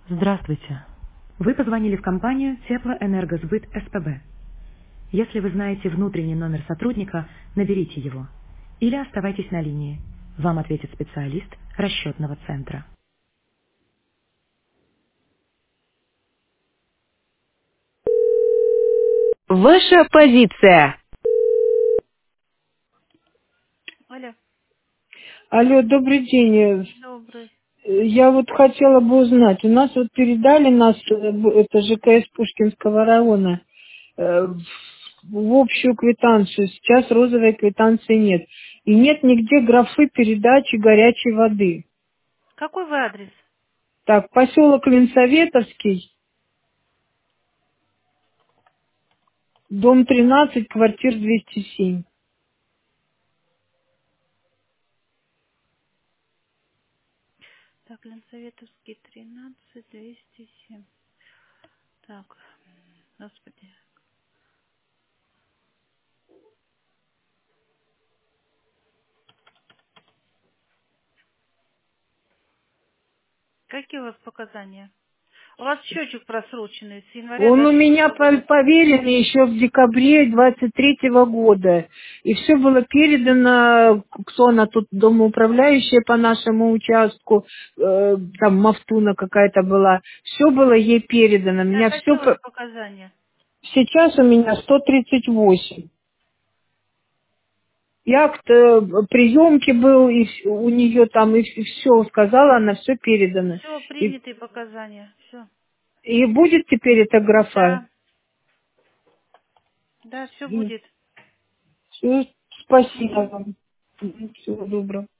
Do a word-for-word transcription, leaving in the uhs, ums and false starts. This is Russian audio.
Здравствуйте. Вы позвонили в компанию Теплоэнергосбыт СПБ. Если вы знаете внутренний номер сотрудника, наберите его. Или оставайтесь на линии. Вам ответит специалист расчетного центра. Ваша позиция. Алло, Алло, добрый день. добрый. Э, Я вот хотела бы узнать, у нас вот передали нас, э, в- это ЖКС Пушкинского района, э, в в общую квитанцию. Сейчас розовой квитанции нет. И нет нигде графы передачи горячей воды. Какой вы адрес? Так, поселок Ленсоветовский, дом тринадцать, квартир двести семь. Так, Ленсоветовский, тринадцать, двести семь. Так, господи. Какие у вас показания? У вас счетчик просроченный с января Он у двадцать меня третьего по- года. поверен еще в декабре двадцать третьего года. И все было передано, кто она тут домоуправляющая по нашему участку, э, там Мафтуна какая-то была. Все было ей передано. Да, Меня все какие у вас показания? сейчас у меня сто тридцать восемь. И акт э, приемки был, и вс- у нее там, и, все сказала, она все передано. Все, И, принятые показания. Все. и будет теперь эта графа? Да, да, все будет. Все, спасибо вам. Всего доброго.